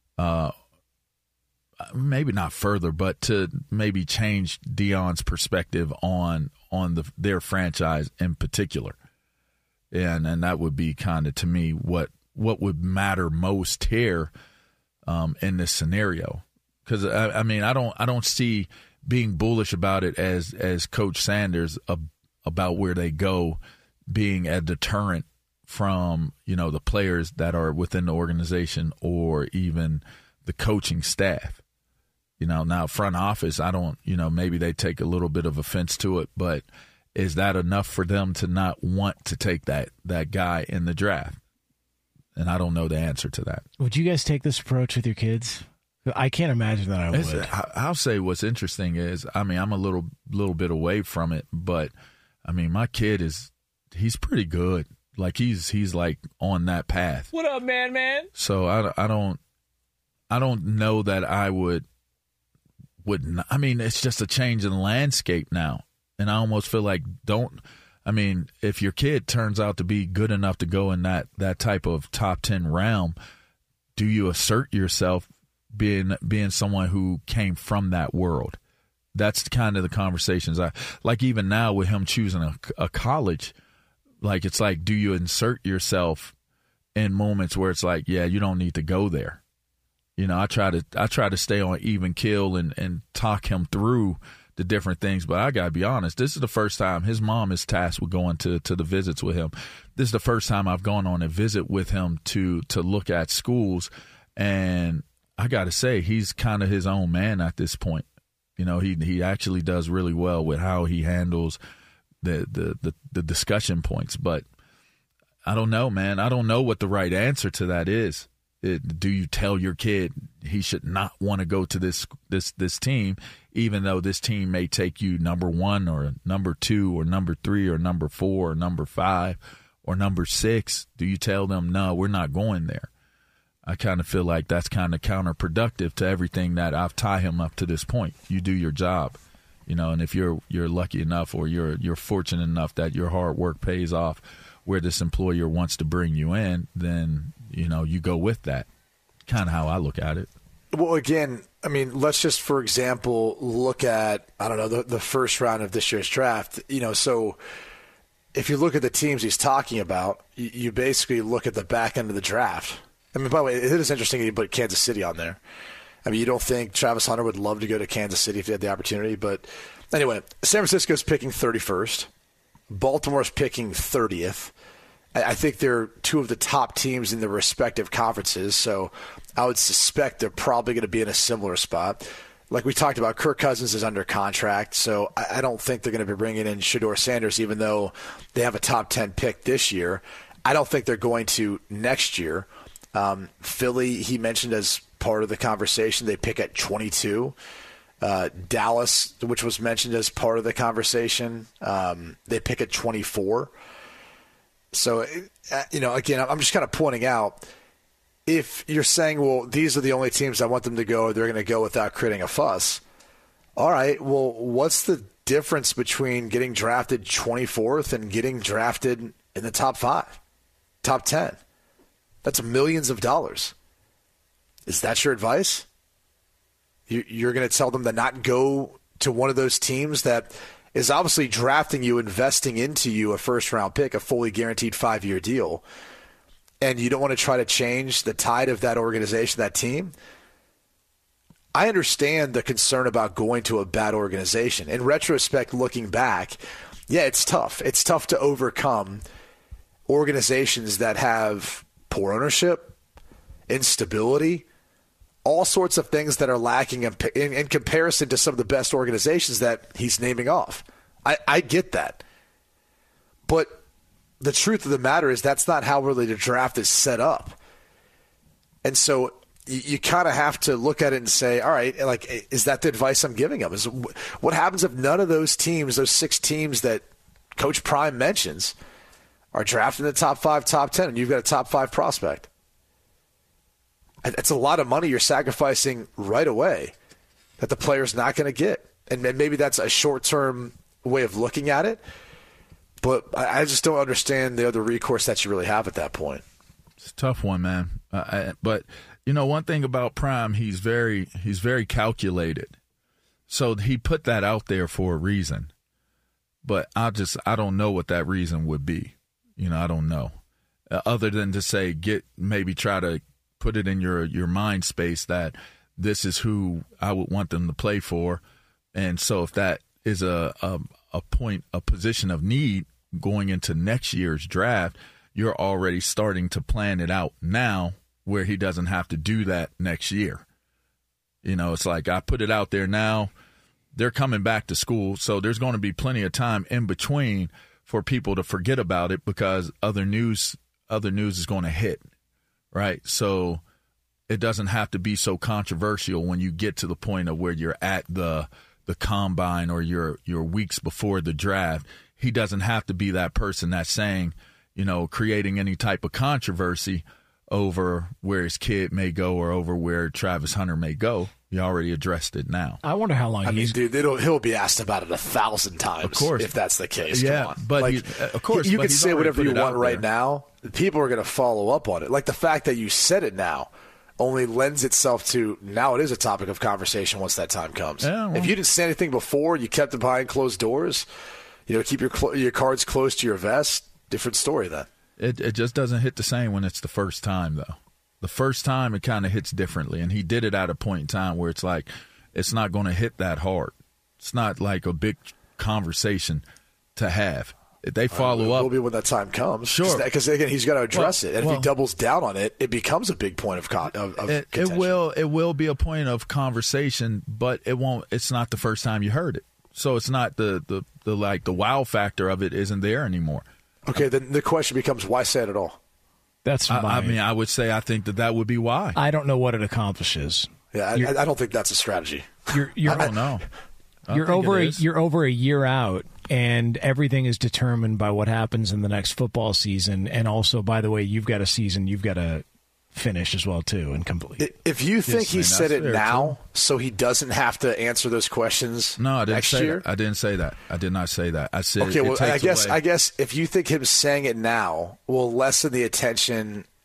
maybe not further, but to maybe change Deion's perspective on their franchise in particular. And that would be kind of, to me, what would matter most here in this scenario. Because I don't see being bullish about it as Coach Sanders about where they go being a deterrent from the players that are within the organization or even the coaching staff. Now front office, I don't maybe they take a little bit of offense to it, but is that enough for them to not want to take that guy in the draft? And I don't know the answer to that. Would you guys take this approach with your kids? I can't imagine that I would. I'll say what's interesting is, I'm a little bit away from it, but my kid he's pretty good. Like he's like on that path. What up, man? So I don't know that I would not, it's just a change in the landscape now. And I almost feel like if your kid turns out to be good enough to go in that type of top 10 realm, do you assert yourself being someone who came from that world? That's kind of the conversations I like. Even now with him choosing a college, like it's like, do you insert yourself in moments where it's like, yeah, you don't need to go there. I try to stay on even keel and talk him through the different things, but I gotta be honest, this is the first time his mom is tasked with going to the visits with him. This is the first time I've gone on a visit with him to look at schools, and I gotta say he's kind of his own man at this point. He actually does really well with how he handles the discussion points, but I don't know, man. I don't know what the right answer to that is. Do you tell your kid he should not want to go to this team, even though this team may take you number 1 or number 2 or number 3 or number 4 or number 5 or number 6? Do you tell them, no, we're not going there? I kind of feel like that's kind of counterproductive to everything that I've tied him up to this point. You do your job, and if you're lucky enough or you're fortunate enough that your hard work pays off where this employer wants to bring you in, then you go with that. Kind of how I look at it. Well, again, I mean, let's just, for example, look at, I don't know, the first round of this year's draft. So if you look at the teams he's talking about, you basically look at the back end of the draft. I mean, by the way, it is interesting that you put Kansas City on there. I mean, you don't think Travis Hunter would love to go to Kansas City if he had the opportunity. But anyway, San Francisco's picking 31st. Baltimore's picking 30th. I think they're two of the top teams in their respective conferences, so I would suspect they're probably going to be in a similar spot. Like we talked about, Kirk Cousins is under contract, so I don't think they're going to be bringing in Shedeur Sanders, even though they have a top 10 pick this year. I don't think they're going to next year. Philly, he mentioned as part of the conversation, they pick at 22. Dallas, which was mentioned as part of the conversation, they pick at 24. So, again, I'm just kind of pointing out, if you're saying, well, these are the only teams I want them to go, they're going to go without creating a fuss. All right, well, what's the difference between getting drafted 24th and getting drafted in the top 5, top 10? That's millions of dollars. Is that your advice? You're going to tell them to not go to one of those teams that is obviously drafting you, investing into you a first-round pick, a fully guaranteed 5-year deal, and you don't want to try to change the tide of that organization, that team? I understand the concern about going to a bad organization. In retrospect, looking back, yeah, it's tough. It's tough to overcome organizations that have poor ownership, instability, all sorts of things that are lacking in comparison to some of the best organizations that he's naming off. I get that. But the truth of the matter is that's not how really the draft is set up. And so you kind of have to look at it and say, all right, like, is that the advice I'm giving them? What happens if none of those teams, those 6 teams that Coach Prime mentions, are drafted in the top 5, top 10, and you've got a top 5 prospect? It's a lot of money you're sacrificing right away that the player's not going to get. And maybe that's a short-term way of looking at it, but I just don't understand the other recourse that you really have at that point. It's a tough one, man. But, one thing about Prime, he's very calculated. So he put that out there for a reason. But I don't know what that reason would be. I don't know. Other than to say, try to put it in your mind space that this is who I would want them to play for. And so if that is a position of need going into next year's draft, you're already starting to plan it out now where he doesn't have to do that next year. It's like I put it out there now. They're coming back to school, so there's going to be plenty of time in between for people to forget about it because other news is going to hit. Right, so it doesn't have to be so controversial when you get to the point of where you're at the combine or your weeks before the draft. He doesn't have to be that person that's saying, creating any type of controversy over where his kid may go or over where Travis Hunter may go. He already addressed it now. I wonder how long he'll be asked about it 1,000 times. Of course, if that's the case. Yeah, come on. But of course, you can say whatever you want right now. People are going to follow up on it. Like the fact that you said it now only lends itself to now it is a topic of conversation once that time comes. Yeah, well, if you didn't say anything before, you kept it behind closed doors, keep your cards close to your vest, different story then. It just doesn't hit the same when it's the first time, though. The first time, it kind of hits differently, and he did it at a point in time where it's like it's not going to hit that hard. It's not like a big conversation to have. If they follow up, will be when that time comes. Sure, because again, he's got to address it, and if he doubles down on it, it becomes a big point of contention. It will be a point of conversation, but it won't. It's not the first time you heard it, so it's not the wow factor of it isn't there anymore. Okay, then the question becomes, why say it at all? That's I would say I think that would be why. I don't know what it accomplishes. Yeah, I don't think that's a strategy. I don't know. You're over a year out, and everything is determined by what happens in the next football season. And also, by the way, you've got a season you've got to finish as well too and complete. If you think he said it now, so he doesn't have to answer those questions. No, I didn't next say year. That. I didn't say that. I did not say that. I said okay. Well, I guess if you think him saying it now will lessen the attention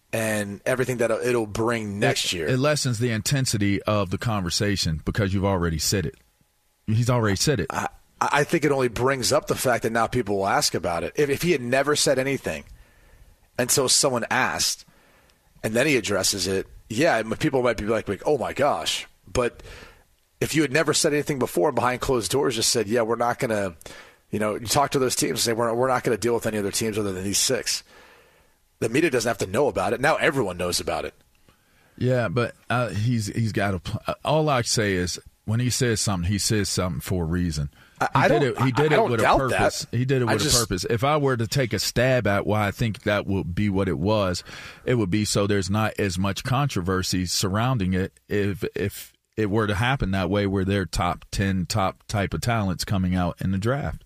and everything that it'll bring next year. It lessens the intensity of the conversation because you've already said it. He's already said it. I think it only brings up the fact that now people will ask about it. If he had never said anything until someone asked, and then he addresses it, yeah, people might be like, oh my gosh. But if you had never said anything before behind closed doors, just said, yeah, we're not going to, you talk to those teams and say, we're not going to deal with any other teams other than these 6. The media doesn't have to know about it. Now everyone knows about it. Yeah, but he's got to. All I say is when he says something for a reason. He did it with a purpose. He did it with a purpose. If I were to take a stab at why I think that would be what it would be so there's not as much controversy surrounding it if it were to happen that way where they're top 10 top type of talents coming out in the draft.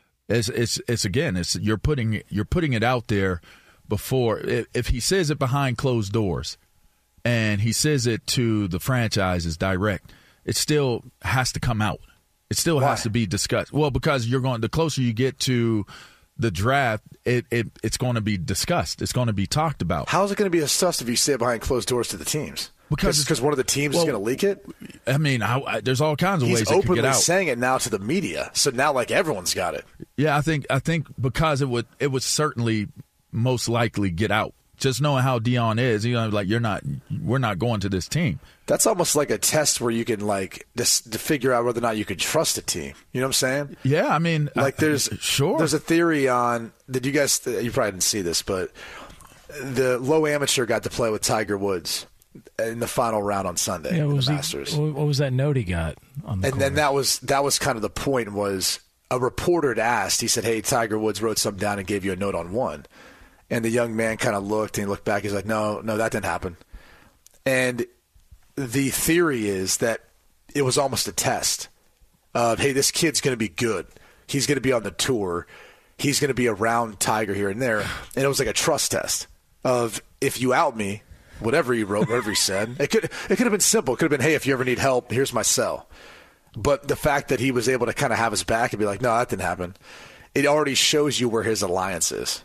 It's you're putting it out there before. If he says it behind closed doors and he says it to the franchises direct, it still has to come out. It still has to be discussed. Well, because the closer you get to the draft, it's going to be discussed. It's going to be talked about. How is it going to be discussed if you say it behind closed doors to the teams? Because one of the teams is going to leak it? I mean, there's all kinds of ways it could get out. He's openly saying it now to the media, so now everyone's got it. Yeah, I think because it would certainly most likely get out. Just knowing how Deion is, we're not going to this team. That's almost like a test where you can to figure out whether or not you can trust a team. You know what I'm saying? Yeah, I mean, there's a theory on. Did you guys? You probably didn't see this, but the low amateur got to play with Tiger Woods in the final round on Sunday in the Masters. What was that note he got on the court? Then that was kind of the point. Was a reporter had asked. He said, "Hey, Tiger Woods wrote something down and gave you a note on one." And the young man kind of looked and he looked back. He's like, no, that didn't happen. And the theory is that it was almost a test of, hey, this kid's going to be good. He's going to be on the tour. He's going to be around Tiger here and there. And it was like a trust test of, if you out me, whatever he wrote, whatever he said, it could have been simple. It could have been, hey, if you ever need help, here's my cell. But the fact that he was able to kind of have his back and be like, no, that didn't happen, it already shows you where his alliance is.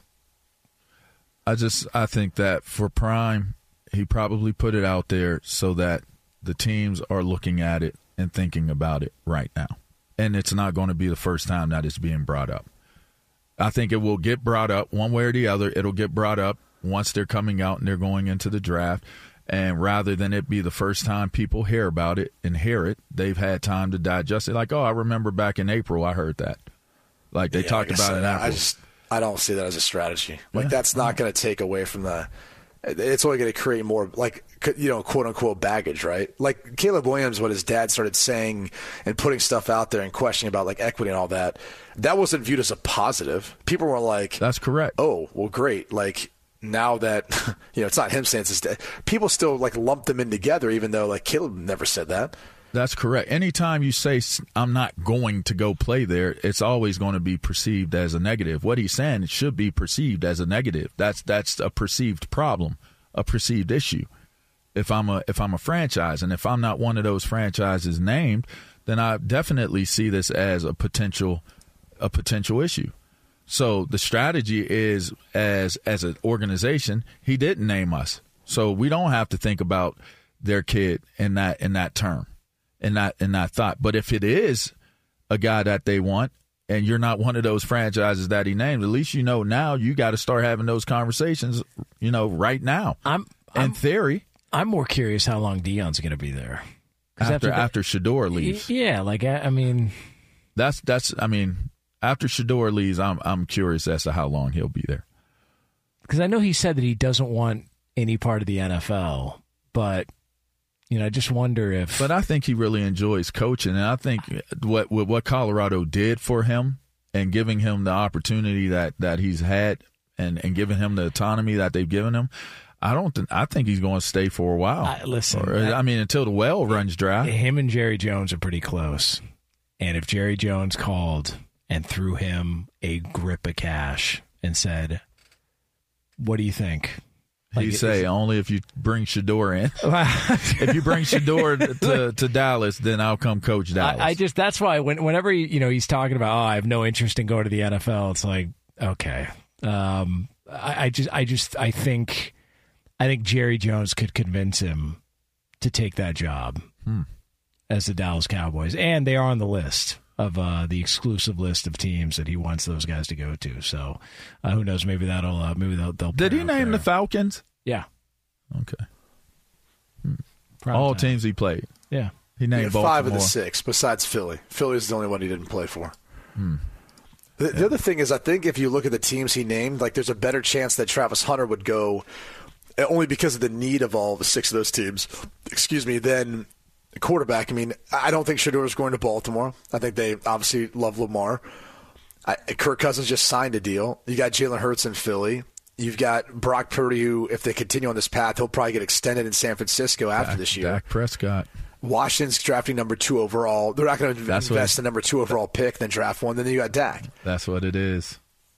I think that for Prime, he probably put it out there so that the teams are looking at it and thinking about it right now. And it's not going to be the first time that it's being brought up. I think it will get brought up one way or the other. It'll get brought up once they're coming out and they're going into the draft. And rather than it be the first time people hear about it and hear it, they've had time to digest it. Like, I remember back in April I heard that. They talked about it in April. I don't see that as a strategy. That's not going to take away from it's only going to create more, quote unquote baggage, right? Like Caleb Williams, what his dad started saying and putting stuff out there and questioning about equity and all that, that wasn't viewed as a positive. People were like, that's correct. Oh, well, great. Now that, it's not him saying it's his dad. People still lump them in together, even though Caleb never said that. That's correct. Anytime you say, I'm not going to go play there, it's always going to be perceived as a negative. What he's saying, it should be perceived as a negative. That's a perceived problem, a perceived issue. If I'm a franchise, and if I'm not one of those franchises named, then I definitely see this as a potential issue. So the strategy is, as an organization, he didn't name us. So we don't have to think about their kid in that term. In that thought. But if it is a guy that they want and you're not one of those franchises that he named, at least now you got to start having those conversations, right now. In theory. I'm more curious how long Deion's going to be there. After Shedeur leaves. Yeah, after Shedeur leaves, I'm curious as to how long he'll be there. Because I know he said that he doesn't want any part of the NFL, but I just wonder if... But I think he really enjoys coaching, and I think what Colorado did for him and giving him the opportunity that he's had and giving him the autonomy that they've given him, I think he's going to stay for a while. Until the well runs dry. Him and Jerry Jones are pretty close. And if Jerry Jones called and threw him a grip of cash and said, what do you think? He'd say, only if you bring Shedeur in. If you bring Shedeur to Dallas, then I'll come coach Dallas. That's why whenever he's talking about, I have no interest in going to the I think Jerry Jones could convince him to take that job as the Dallas Cowboys. And they are on the list of the exclusive list of teams that he wants those guys to go to. So who knows? Maybe they'll. Did he name the Falcons? Yeah. Okay. All teams he played. Yeah. He named Baltimore. 5 of the 6, besides Philly. Philly's the only one he didn't play for. The other thing is, I think if you look at the teams he named, like there's a better chance that Travis Hunter would go, only because of the need of all the 6 of those teams, than quarterback. I mean, I don't think Shedeur going to Baltimore. I think they obviously love Lamar. Kirk Cousins just signed a deal. You got Jalen Hurts in Philly. You've got Brock Purdy, who, if they continue on this path, he'll probably get extended in San Francisco after this year. Dak Prescott. Washington's drafting number 2 overall. They're not going to invest the number 2 overall pick, then draft one. Then you got Dak. That's what it is.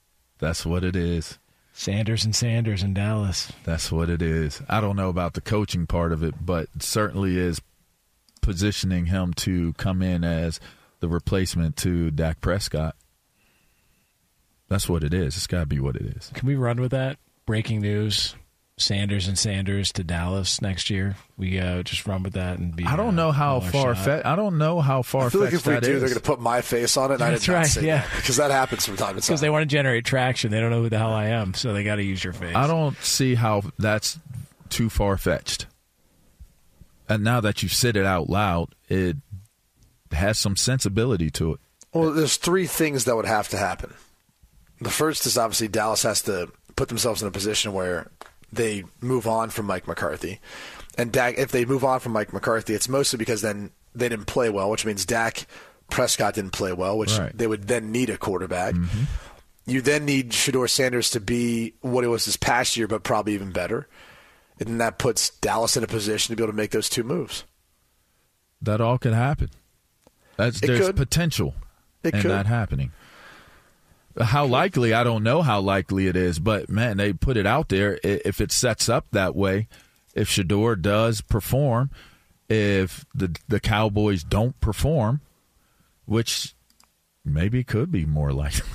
Sanders in Dallas. That's what it is. I don't know about the coaching part of it, but it certainly is positioning him to come in as the replacement to Dak Prescott. That's what it is. It's got to be what it is. Can we run with that? Breaking news. Sanders to Dallas next year. We just run with that and be. I don't know how far fetched. I don't know how far. I feel like if we do, they're going to put my face on it. And That's right. Yeah, because that happens from time to time. Because they want to generate traction. They don't know who the hell I am, so they got to use your face. I don't see how that's too far fetched. And now that you've said it out loud, it has some sensibility to it. Well, there's 3 things that would have to happen. The first is obviously Dallas has to put themselves in a position where they move on from Mike McCarthy. And Dak, if they move on from Mike McCarthy, it's mostly because then they didn't play well, which means Dak Prescott didn't play well, which they would then need a quarterback. Mm-hmm. You then need Shedeur Sanders to be what it was this past year, but probably even better. And then that puts Dallas in a position to be able to make those 2 moves. That all could happen. There's potential in that happening. How likely, I don't know how likely it is, but, man, they put it out there. If it sets up that way, if Shedeur does perform, if the Cowboys don't perform, which maybe could be more likely.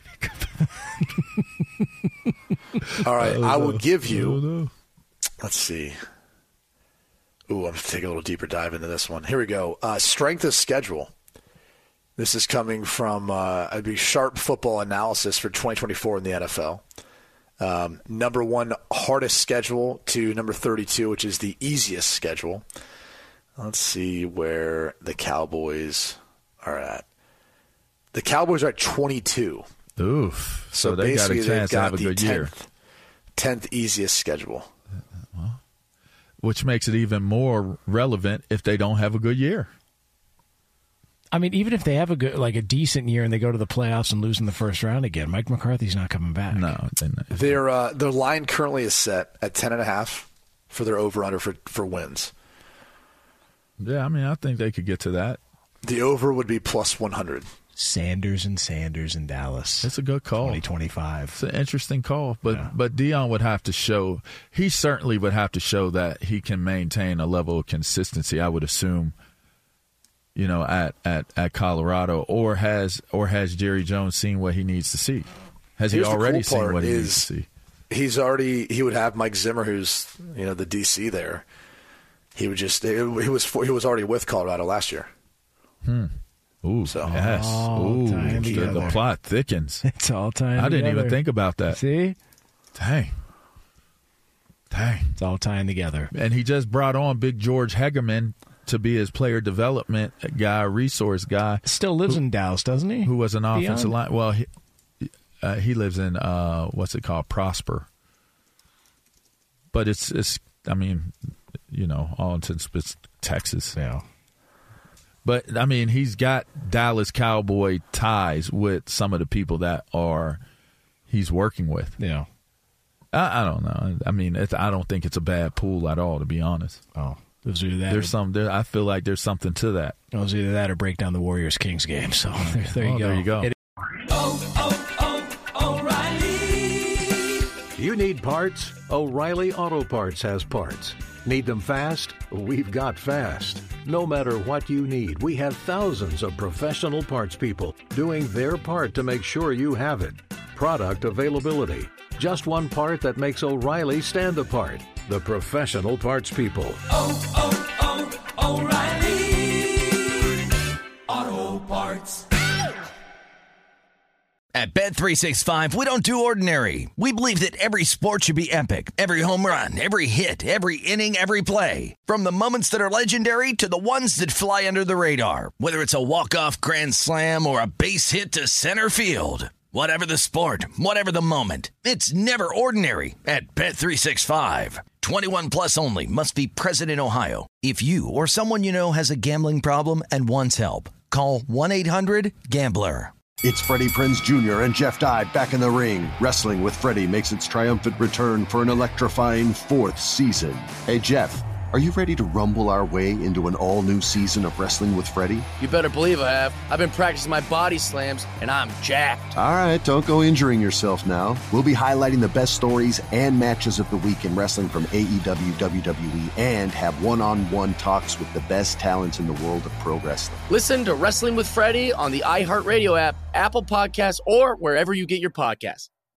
All right, I will give you – let's see. Ooh, I'm going to take a little deeper dive into this one. Here we go. Strength of schedule. This is coming from Sharp Football Analysis for 2024 in the NFL. Number 1 hardest schedule to number 32, which is the easiest schedule. Let's see where the Cowboys are at. The Cowboys are at 22. Oof. So they got a chance to have a good year. 10th easiest schedule. Which makes it even more relevant if they don't have a good year. I mean, even if they have a decent year and they go to the playoffs and lose in the first round again, Mike McCarthy's not coming back. No, their line currently is set at 10.5 for their over/under for wins. Yeah, I mean, I think they could get to that. The over would be plus 100. Sanders in Dallas. It's a good call. 2025. It's an interesting call, but Dion would have to show. He certainly would have to show that he can maintain a level of consistency. I would assume. At Colorado, or has Jerry Jones seen what he needs to see? Has he already seen what he needs to see? He would have Mike Zimmer, who's the DC there. He was already with Colorado last year. Ooh, so yes. Ooh, the plot thickens. It's all time. I didn't even think about that. See, dang, it's all tying together. And he just brought on Big George Hegerman to be his player development guy, resource guy. Still lives in Dallas, doesn't he? Who was an offensive line. Well, he lives in, what's it called, Prosper. But it's I mean, all intents, it's Texas. Yeah. But, I mean, he's got Dallas Cowboy ties with some of the people that he's working with. Yeah. I don't know. I mean, I don't think it's a bad pool at all, to be honest. Oh. It was either that I feel like there's something to that. It was either that or break down the Warriors-Kings game. So there you go. There you go. O'Reilly. You need parts? O'Reilly Auto Parts has parts. Need them fast? We've got fast. No matter what you need, we have thousands of professional parts people doing their part to make sure you have it. Product availability. just one part that makes O'Reilly stand apart. The professional parts people. O'Reilly Auto Parts. At Bet365, we don't do ordinary. We believe that every sport should be epic. Every home run, every hit, every inning, every play. From the moments that are legendary to the ones that fly under the radar. Whether it's a walk-off grand slam or a base hit to center field. Whatever the sport, whatever the moment, it's never ordinary at Bet365. 21 plus only. Must be present in Ohio. If you or someone you know has a gambling problem and wants help, call 1-800-GAMBLER. It's Freddie Prinze Jr. and Jeff Dye back in the ring. Wrestling with Freddie makes its triumphant return for an electrifying 4th season. Hey, Jeff, are you ready to rumble our way into an all-new season of Wrestling with Freddie? You better believe I have. I've been practicing my body slams, and I'm jacked. All right, don't go injuring yourself now. We'll be highlighting the best stories and matches of the week in wrestling from AEW, WWE, and have one-on-one talks with the best talents in the world of pro wrestling. Listen to Wrestling with Freddie on the iHeartRadio app, Apple Podcasts, or wherever you get your podcasts.